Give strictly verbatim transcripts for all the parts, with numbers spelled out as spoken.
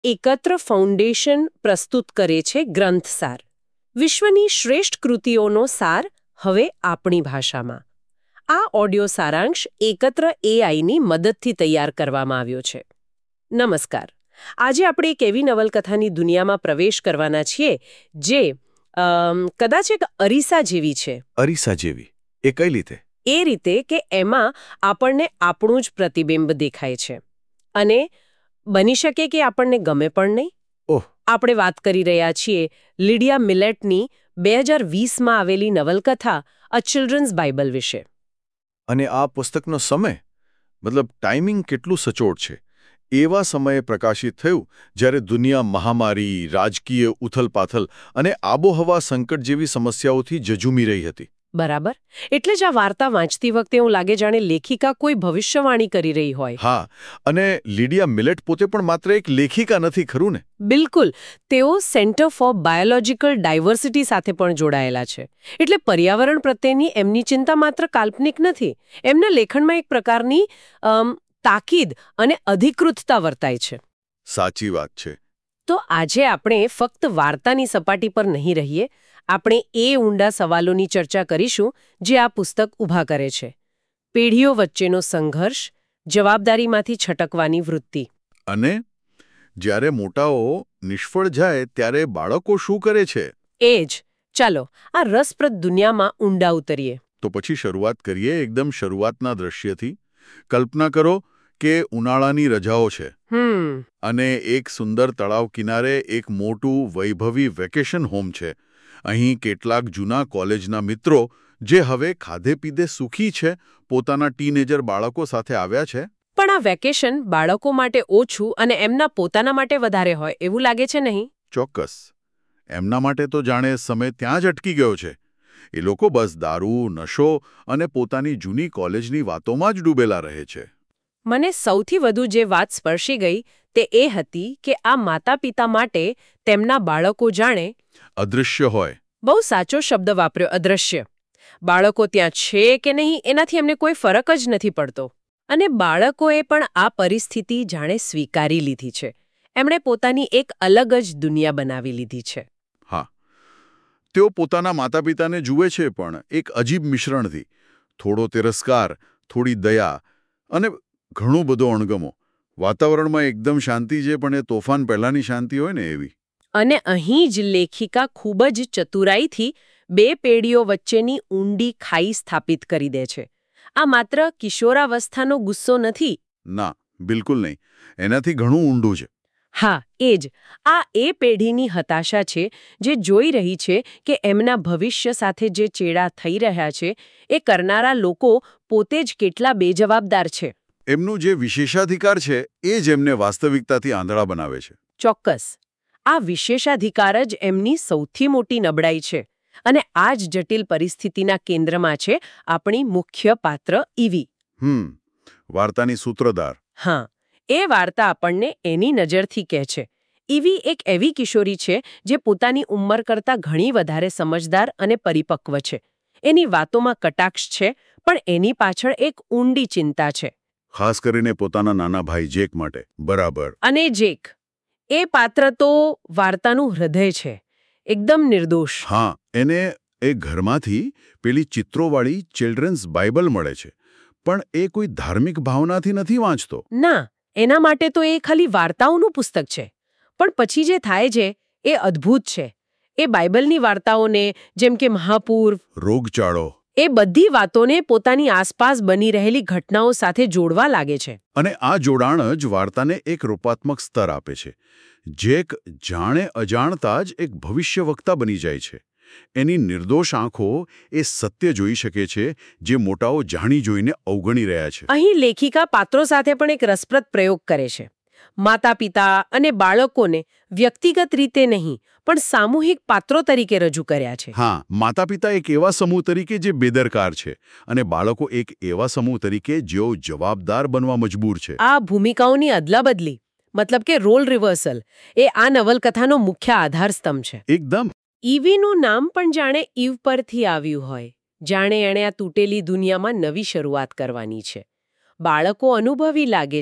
એકત્ર ફાઉન્ડેશન પ્રસ્તુત કરે છે ગ્રંથસાર. વિશ્વની શ્રેષ્ઠ કૃતિઓનો સાર હવે આપણી ભાષામાં. આ ઓડિયો સારાંશ એકત્ર એઆઈની મદદથી તૈયાર કરવામાં આવ્યો છે. નમસ્કાર. આજે આપણે એક એવી નવલકથાની દુનિયામાં પ્રવેશ કરવાના છીએ જે અમ, કદાચ એક અરીસા જેવી છે. અરીસા જેવી? એ કઈ રીતે? એ રીતે કે એમાં આપણને આપણું જ પ્રતિબિંબ દેખાય છે અને બની શકે કે આપણને ગમે પણ નહીં. ઓહ. આપણે વાત કરી રહ્યા છીએ લિડિયા મિલેટની બે હજાર વીસમાં આવેલી નવલકથા અ ચિલ્ડ્રન્સ બાઇબલ વિશે. અને આ પુસ્તકનો સમય, મતલબ ટાઈમિંગ કેટલું સચોટ છે. એવા સમયે પ્રકાશિત થયું જ્યારે દુનિયા મહામારી, રાજકીય ઉથલપાથલ અને આબોહવા સંકટ જેવી સમસ્યાઓથી જજુમી રહી હતી. બરાબર. એટલે જ આ વાર્તા વાંચતી વખતે એવું લાગે જાણે લેખિકા કોઈ ભવિષ્યવાણી કરી રહી હોય. હા, અને લિડિયા મિલેટ પોતે પણ માત્ર એક લેખિકા નથી, ખરું ને? બિલકુલ. તેઓ સેન્ટર ફોર બાયોલોજીકલ ડાયવર્સિટી સાથે પણ જોડાયેલા છે. એટલે પર્યાવરણ પ્રત્યેની એમની ચિંતા માત્ર કાલ્પનિક નથી. એમના લેખનમાં એક પ્રકારની અમ, તાકીદ અને અધિકૃતતા વર્તાય છે. સાચી વાત છે. તો આજે આપણે ફક્ત વાર્તાની સપાટી પર નહીં રહીએ. આપણે એ ઊંડા સવાલોની ચર્ચા કરીશું જે આ પુસ્તક ઊભા કરે છે. પેઢીઓ વચ્ચેનો સંઘર્ષ, જવાબદારીમાંથી છટકવાની વૃત્તિ. અને જ્યારે મોટાઓ નિષ્ફળ જાય ત્યારે બાળકો શું કરે છે? એ જ. ચાલો આ રસપ્રદ દુનિયામાં ઊંડા ઉતરીએ. તો પછી શરૂઆત કરીએ એકદમ શરૂઆતના દ્રશ્યથી. કલ્પના કરો કે ઉનાળાની રજાઓ છે. હમ અને એક સુંદર તળાવ કિનારે એક મોટું વૈભવી વેકેશન હોમ છે. અહીં કેટલાક જૂના કોલેજના મિત્રો જે હવે ખાધે પીધે સુખી છે, પોતાના ટીનેજર બાળકો સાથે આવ્યા છે. પણ આ વેકેશન બાળકો માટે ઓછું અને એમના પોતાના માટે વધારે હોય એવું લાગે છે નહીં? ચોક્કસ. એમના માટે તો જાણે સમય ત્યાં જ અટકી ગયો છે. એ લોકો બસ દારૂ, નશો અને પોતાની જૂની કોલેજની વાતોમાં જ ડૂબેલા રહે છે. મને સૌથી વધુ જે વાત સ્પર્શી ગઈ તે એ હતી કે આ માતા પિતા માટે તેમના બાળકો જાણે અદૃશ્ય હોય. બહુ સાચો શબ્દ વાપર્યો, અદૃશ્ય. બાળકો ત્યાં છે કે નહીં એનાથી એમને કોઈ ફરક જ નથી પડતો. અને બાળકોએ પણ આ પરિસ્થિતિ જાણે સ્વીકારી લીધી છે. એમણે પોતાની એક અલગ જ દુનિયા બનાવી લીધી છે. હા, તેઓ પોતાના માતા પિતાને જુએ છે પણ એક અજીબ મિશ્રણથી. થોડો તિરસ્કાર, થોડી દયા અને ઘણો બધો અણગમો. વાતાવરણમાં એકદમ શાંતિ છે પણ એ તોફાન પહેલાની શાંતિ હોય ને એવી. અને અહીં જ લેખિકા ખૂબ જ ચતુરાઈથી બે પેઢીઓ વચ્ચેની ઊંડી ખાઈ સ્થાપિત કરી દે છે. આ માત્ર કિશોરાવસ્થાનો ગુસ્સો નથી. ના, બિલકુલ નહીં. એનાથી ઘણું ઊંડું છે. હા, એ જ. આ એ પેઢીની હતાશા છે જે જોઈ રહી છે કે એમના ભવિષ્ય સાથે જે ચેડા થઈ રહ્યા છે એ કરનારા લોકો પોતે જ કેટલા બેજવાબદાર છે. એમનું જે વિશેષાધિકાર છે એ જ એમને વાસ્તવિકતાથી આંધળા બનાવે છે. ચોક્કસ. આ વિશેષાધિકાર જ એમની સૌથી મોટી નબળાઈ છે. અને આ જ જટિલ પરિસ્થિતિના કેન્દ્રમાં છે આપણી મુખ્ય પાત્ર ઈવી. હમ વાર્તાની સૂત્રધાર. હા, એ વાર્તા આપણને એની નજરથી કહે છે. ઈવી એક એવી કિશોરી છે જે પોતાની ઉંમર કરતાં ઘણી વધારે સમજદાર અને પરિપક્વ છે. એની વાતોમાં કટાક્ષ છે પણ એની પાછળ એક ઊંડી ચિંતા છે. ખાસ કરીને પોતાના નાના ભાઈ જેક માટે. બરાબર. અને જેક, એ પાત્ર તો વાર્તાનું હૃદય છે. એકદમ નિર્દોષ. હા, એને એ ઘરમાંથી પેલી ચિત્રોવાળી ચિલ્ડ્રન્સ બાઇબલ મળે છે. પણ એ કોઈ ધાર્મિક ભાવનાથી નથી વાંચતો. ના, એના માટે તો એ ખાલી વાર્તાઓનું પુસ્તક છે. પણ પછી જે થાય છે એ અદ્ભુત છે. એ બાઇબલની વાર્તાઓને, જેમ કે મહાપૂર, રોગચાળો, એ બધી વાતોને પોતાની આસપાસ બની રહેલી ઘટનાઓ સાથે જોડવા લાગે છે. અને આ જોડાણ જ વાર્તાને એક રૂપાત્મક સ્તર આપે છે. જેક જાણે અજાણતા જ એક ભવિષ્યવક્તા બની જાય છે. એની નિર્દોષ આંખો એ સત્ય જોઈ શકે છે જે મોટાઓ જાણી જોઈને અવગણી રહ્યા છે. અહીં લેખિકા પાત્રો સાથે પણ એક રસપ્રદ પ્રયોગ કરે છે. માતા પિતા અને બાળકોને વ્યક્તિગત રીતે નહીં પણ સામૂહિક પાત્રો તરીકે રજૂ કર્યા છે. હા, માતા પિતા એક એવા સમૂહ તરીકે જે બેદરકાર છે અને બાળકો એક એવા સમૂહ તરીકે જેઓ જવાબદાર બનવા મજબૂર છે. આ ભૂમિકાઓની અદલાબદલી, મતલબ કે રોલ રિવર્સલ, એ આ નવલકથાનો મુખ્ય આધારસ્તંભ છે. એકદમ. ઈવીનું નામ પણ જાણે ઈવ પરથી આવ્યું હોય. જાણે એણે આ તૂટેલી દુનિયામાં નવી શરૂઆત કરવાની છે. બાળકો અનુભવી લાગે છે,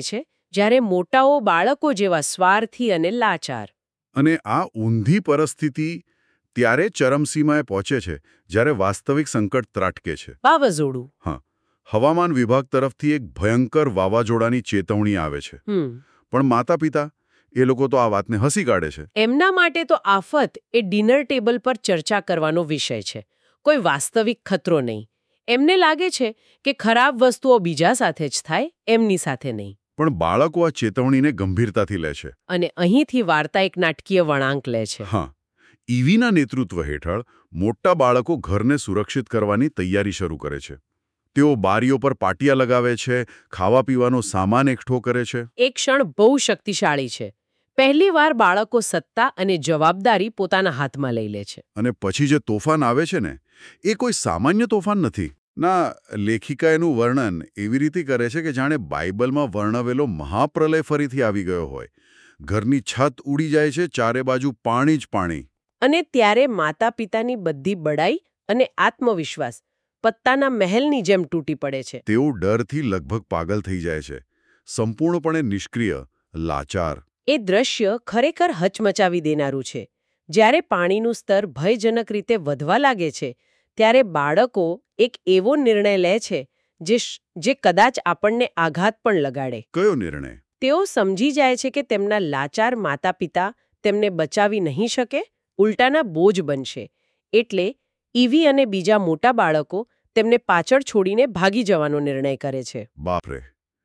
જ્યારે મોટાઓ બાળકો જેવા સ્વાર્થી અને લાચાર. અને આ ઊંધી પરિસ્થિતિ ત્યારે ચરમસીમાએ પહોંચે છે જ્યારે વાસ્તવિક સંકટ ત્રાટકે છે. વાવાઝોડું. હા, હવામાન વિભાગ તરફથી એક ભયંકર વાવાઝોડાની ચેતવણી આવે છે. હમ પણ માતા પિતા એ લોકો તો આ વાતને હસી કાઢે છે. એમના માટે તો આફત એ ડિનર ટેબલ પર ચર્ચા કરવાનો વિષય છે, કોઈ વાસ્તવિક ખતરો નહીં. એમને લાગે છે કે ખરાબ વસ્તુઓ બીજા સાથે જ થાય, એમની સાથે નહીં. પણ બાળકો આ ચેતવણીને ગંભીરતાથી લે છે. અને અહીંથી વાર્તા એક નાટકીય વળાંક લે છે. હા, ઈવીના નેતૃત્વ હેઠળ મોટા બાળકો ઘરને સુરક્ષિત કરવાની તૈયારી શરૂ કરે છે. તેઓ બારીઓ પર પાટિયા લગાવે છે, ખાવા પીવાનો સામાન એકઠો કરે છે. એક ક્ષણ બહુ શક્તિશાળી છે. પહેલી વાર બાળકો સત્તા અને જવાબદારી પોતાના હાથમાં લઈ લે છે. અને પછી જે તોફાન આવે છે ને, એ કોઈ સામાન્ય તોફાન નથી. ના, લેખિકા એનું વર્ણન એવી રીતે કરે છે કે જાણે બાઇબલમાં વર્ણવેલો મહાપ્રલય ફરીથી આવી ગયો હોય. ઘરની છત ઉડી જાય છે, ચારે બાજુ પાણી જ પાણી. અને ત્યારે માતા પિતાની બધી બડાઈ અને આત્મવિશ્વાસ પત્તાના મહેલની જેમ તૂટી પડે છે. તેઓ ડરથી લગભગ પાગલ થઈ જાય છે, સંપૂર્ણપણે નિષ્ક્રિય, લાચાર. એ દ્રશ્ય ખરેખર હચમચાવી દેનારું છે. જ્યારે પાણીનું સ્તર ભયજનક રીતે વધવા લાગે છે, ત્યારે બાળકો એક એવો નિર્ણય લે છે જે જે કદાચ આપણને આઘાત પણ લગાડે. કયો નિર્ણય? તેઓ સમજી જાય છે કે તેમના લાચાર માતા પિતા તેમને બચાવી નહીં શકે, ઉલટાના બોજ બનશે. એટલે ઈવી અને બીજા મોટા બાળકો તેમને પાછળ છોડીને ભાગી જવાનો નિર્ણય કરે છે. બાપરે,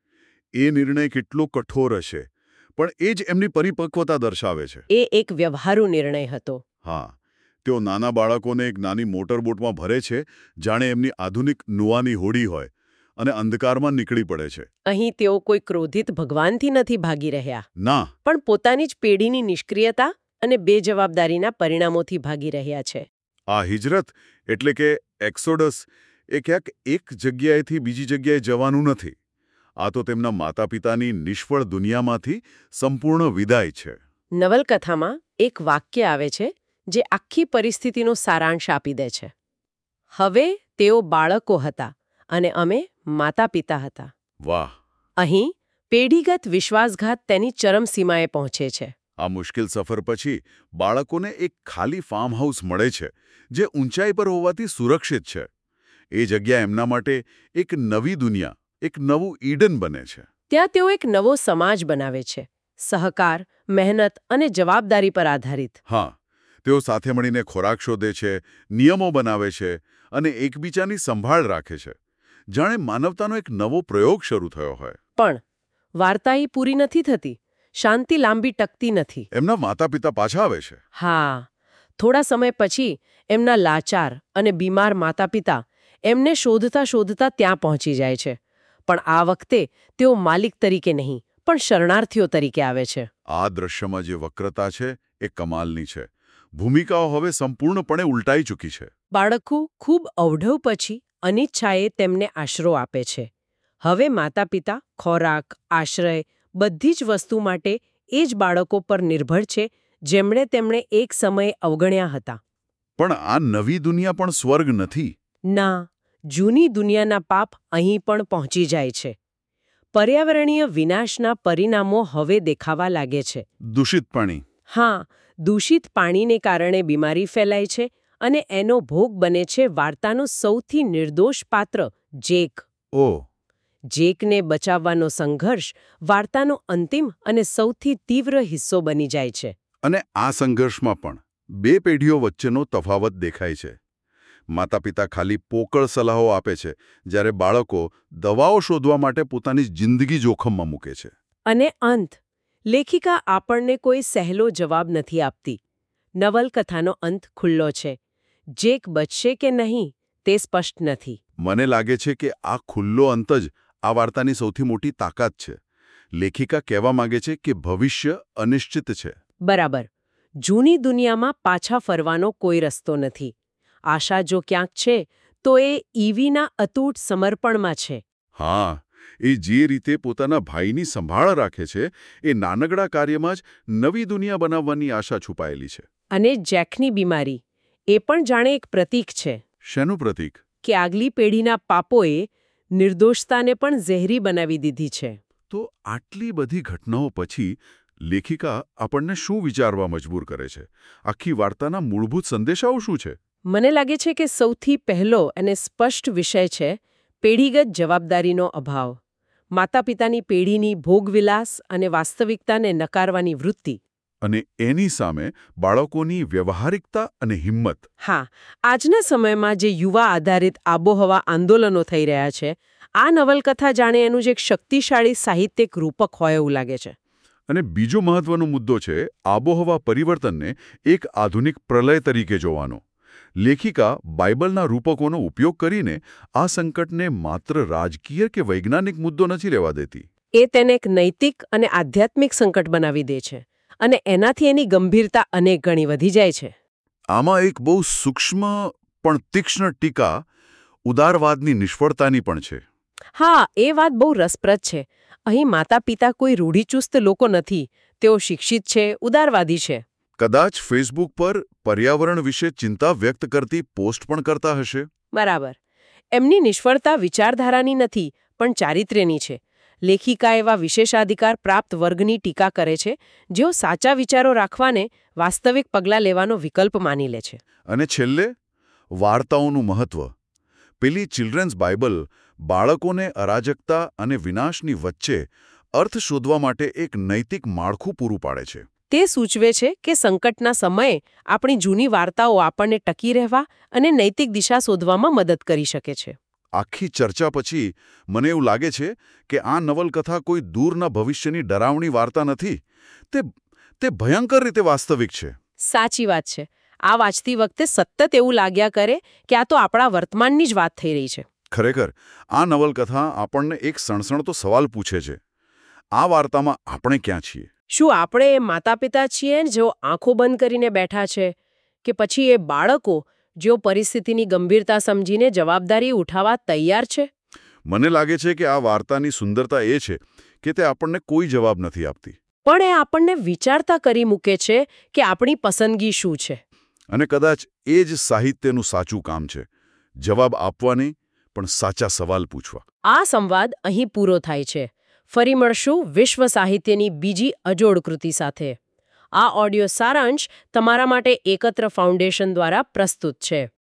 એ નિર્ણય કેટલો કઠોર હશે, પણ એ જ એમની પરિપક્વતા દર્શાવે છે. એ એક વ્યવહારુ નિર્ણય હતો. હા, તેઓ નાના બાળકોને એક નાની મોટરબોટમાં ભરે છે, જાણે એમની આધુનિક નુવાની હોડી હોય, અને અંધકારમાં નીકળી પડે છે. અહીં તેઓ કોઈ ક્રોધિત ભગવાનથી નથી ભાગી રહ્યા. ના, પણ પોતાની જ પેઢીની નિષ્ક્રિયતા અને બેજવાબદારીના પરિણામોથી ભાગી રહ્યા છે. આ હિજરત એટલે કે એક્સોડસ એ ક્યાંક એક જગ્યાએથી બીજી જગ્યાએ જવાનું નથી. આ તો તેમના માતા પિતાની નિષ્ફળ દુનિયામાંથી સંપૂર્ણ વિદાય છે. નવલકથામાં એક વાક્ય આવે છે જે આખી પરિસ્થિતિનો સારાંશ આપી દે છે. હવે તેઓ બાળકો હતા અને અમે માતા પિતા હતા. વાહ! અહીં પેઢીગત વિશ્વાસઘાત તેની ચરમસીમાએ પહોંચે છે. આ મુશ્કેલ સફર પછી બાળકોને એક ખાલી ફાર્મ હાઉસ મળે છે, જે ઊંચાઈ પર હોવાથી સુરક્ષિત છે. એ જગ્યા એમના માટે એક નવી દુનિયા, એક નવું ઈડન બને છે. ત્યાં તેઓ એક નવો સમાજ બનાવે છે, સહકાર, મહેનત અને જવાબદારી પર આધારિત. હા, તેઓ સાથે મળીને ખોરાક શોધે છે, નિયમો બનાવે છે અને એકબીજાની સંભાળ રાખે છે, જાણે માનવતાનો એક નવો પ્રયોગ શરૂ થયો હોય. પણ વાર્તા ઈ પૂરી નથી થતી. શાંતિ લાંબી ટકતી નથી. એમના માતા પિતા પાછા આવે છે. હા, થોડા સમય પછી એમના લાચાર અને બીમાર માતા પિતા એમને શોધતા શોધતા ત્યાં પહોંચી જાય છે. પણ આ વખતે તેઓ માલિક તરીકે નહીં, પણ શરણાર્થીઓ તરીકે આવે છે. આ દ્રશ્યમાં જે વક્રતા છે એ કમાલની છે. ભૂમિકાઓ હવે સંપૂર્ણપણે ઉલટાઈ ચૂકી છે. બાળકો ખૂબ અવઢવ પછી અનિચ્છાએ તેમને આશરો આપે છે. હવે માતા પિતા ખોરાક, આશ્રય, બધી જ વસ્તુ માટે એ જ બાળકો પર નિર્ભર છે, જેમણે તેમણે એક સમયે અવગણ્યા હતા. પણ આ નવી દુનિયા પણ સ્વર્ગ નથી. ના, જૂની દુનિયાના પાપ અહીં પણ પહોંચી જાય છે. પર્યાવરણીય વિનાશના પરિણામો હવે દેખાવા લાગે છે. દૂષિત પાણી. હા, દૂષિત પાણીને કારણે બીમારી ફેલાય છે અને એનો ભોગ બને છે વાર્તાનું સૌથી નિર્દોષ પાત્ર જેક. ઓહ! જેકને બચાવવાનો સંઘર્ષ વાર્તાનો અંતિમ અને સૌથી તીવ્ર હિસ્સો બની જાય છે. અને આ સંઘર્ષમાં પણ બે પેઢીઓ વચ્ચેનો તફાવત દેખાય છે. માતા પિતા ખાલી પોકળ સલાહો આપે છે, જ્યારે બાળકો દવાઓ શોધવા માટે પોતાની જિંદગી જોખમમાં મૂકે છે. અને અંત, લેખિકા આપણને કોઈ સહેલો જવાબ નથી આપતી. નવલકથાનો અંત ખુલ્લો છે. જેક બચશે કે નહીં તે સ્પષ્ટ નથી. મને લાગે છે કે આ ખુલ્લો અંત જ આ વાર્તાની સૌથી મોટી તાકાત છે. લેખિકા કહેવા માંગે છે કે ભવિષ્ય અનિશ્ચિત છે. બરાબર. જૂની દુનિયામાં પાછા ફરવાનો કોઈ રસ્તો નથી. આશા જો ક્યાંક છે તો એ ઈવીના અતૂટ સમર્પણમાં છે. હા, એ જે રીતે પોતાના ભાઈની સંભાળ રાખે છે, એ નાનકડા કાર્યમાં જ નવી દુનિયા બનાવવાની આશા છુપાયેલી છે. અને જેકની બીમારી એ પણ જાણે એક પ્રતીક છે. શેનું પ્રતીક? કે આગલી પેઢીના પાપોએ નિર્દોષતાને પણ ઝેરી બનાવી દીધી છે. તો આટલી બધી ઘટનાઓ પછી લેખિકા આપણને શું વિચારવા મજબૂર કરે છે? આખી વાર્તાના મૂળભૂત સંદેશાઓ શું છે? મને લાગે છે કે સૌથી પહેલો અને સ્પષ્ટ વિષય છે પેઢીગત જવાબદારીનો અભાવ. માતા પિતાની પેઢીની ભોગવિલાસ અને વાસ્તવિકતાને નકારવાની વૃત્તિ. અને એની સામે બાળકોની વ્યવહારિકતા અને હિંમત. હા, આજના સમયમાં જે યુવા આધારિત આબોહવા આંદોલનો થઈ રહ્યા છે, આ નવલકથા જાણે એનું જ એક શક્તિશાળી સાહિત્યિક રૂપક હોય એવું લાગે છે. અને બીજો મહત્વનો મુદ્દો છે આબોહવા પરિવર્તનને એક આધુનિક પ્રલય તરીકે જોવાનો. લેખિકા બાઇબલના રૂપકોનો ઉપયોગ કરીને આ સંકટને માત્ર રાજકીય કે વૈજ્ઞાનિક મુદ્દો નથી રહેવા દેતી. એ તેને એક નૈતિક અને આધ્યાત્મિક સંકટ બનાવી દે છે અને એનાથી એની ગંભીરતા અનેક ગણી વધી જાય છે. આમાં એક બહુ સૂક્ષ્મ પણ તીક્ષ્ણ ટીકા ઉદારવાદની નિષ્ફળતાની પણ છે. હા, એ વાત બહુ રસપ્રદ છે. અહીં માતા પિતા કોઈ રૂઢિચુસ્ત લોકો નથી. તેઓ શિક્ષિત છે, ઉદારવાદી છે. કદાચ ફેસબુક પર પર્યાવરણ વિશે ચિંતા વ્યક્ત કરતી પોસ્ટ પણ કરતા હશે. બરાબર. એમની નિષ્ફળતા વિચારધારાની નથી, પણ ચારિત્ર્યની છે. લેખિકા એવા વિશેષાધિકાર પ્રાપ્ત વર્ગની ટીકા કરે છે, જેઓ સાચા વિચારો રાખવાને વાસ્તવિક પગલાં લેવાનો વિકલ્પ માની લે છે. અને છેલ્લે વાર્તાઓનું મહત્વ. પેલી ચિલ્ડ્રન્સ બાઇબલ બાળકોને અરાજકતા અને વિનાશની વચ્ચે અર્થ શોધવા માટે એક નૈતિક માળખું પૂરું પાડે છે. તે સૂચવે છે કે સંકટના સમયે આપણી જૂની વાર્તાઓ આપણને ટકી રહેવા અને નૈતિક દિશા શોધવામાં મદદ કરી શકે છે. આખી ચર્ચા પછી મને એવું લાગે છે કે આ નવલકથા કોઈ દૂરના ભવિષ્યની ડરાવણી વાર્તા નથી. તે તે ભયંકર રીતે વાસ્તવિક છે. સાચી વાત છે. આ વાંચતી વખતે સતત એવું લાગ્યા કરે કે આ તો આપણા વર્તમાનની જ વાત થઈ રહી છે. ખરેખર આ નવલકથા આપણને એક સણસણતો સવાલ પૂછે છે. આ વાર્તામાં આપણે ક્યાં છીએ? શું આપણે માતા પિતા છીએ જેઓ આંખો બંધ કરીને બેઠા છે, કે પછી એ બાળકો જેઓ પરિસ્થિતિની ગંભીરતા સમજીને જવાબદારી ઉઠાવવા તૈયાર છે? મને લાગે છે કે આ વાર્તાની સુંદરતા એ છે કે તે આપણને કોઈ જવાબ નથી આપતી. પણ એ આપણને વિચારતા કરી મૂકે છે કે આપણી પસંદગી શું છે. અને કદાચ એ જ સાહિત્યનું સાચું કામ છે. જવાબ આપવા નહીં, પણ સાચા સવાલ પૂછવા. આ સંવાદ અહીં પૂરો થાય છે. ફરી મળશું વિશ્વ સાહિત્યની બીજી અજોડ કૃતિ સાથે. આ ઓડિયો સારાંશ તમારા માટે એકત્ર ફાઉન્ડેશન દ્વારા પ્રસ્તુત છે.